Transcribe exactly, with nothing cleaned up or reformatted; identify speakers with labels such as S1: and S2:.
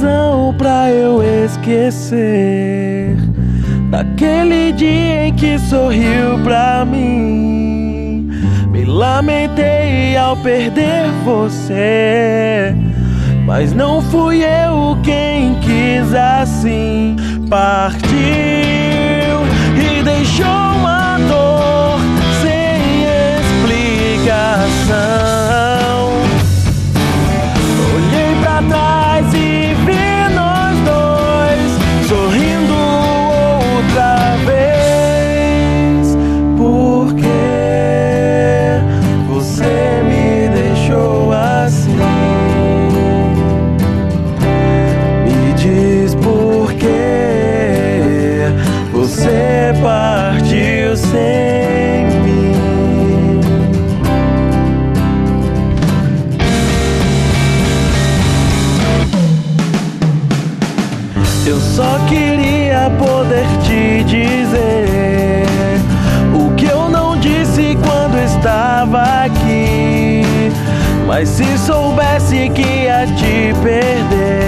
S1: razão pra eu esquecer daquele dia em que sorriu pra mim. Me lamentei ao perder você, mas não fui eu quem quis assim. Partiu e deixou uma dor sem explicação. Olhei pra trás e vi nós dois sorrindo outra vez. Por que você me deixou assim? Me diz por que você partiu sem mim. Eu só queria poder te dizer o que eu não disse quando estava aqui. Mas se soubesse que ia te perder,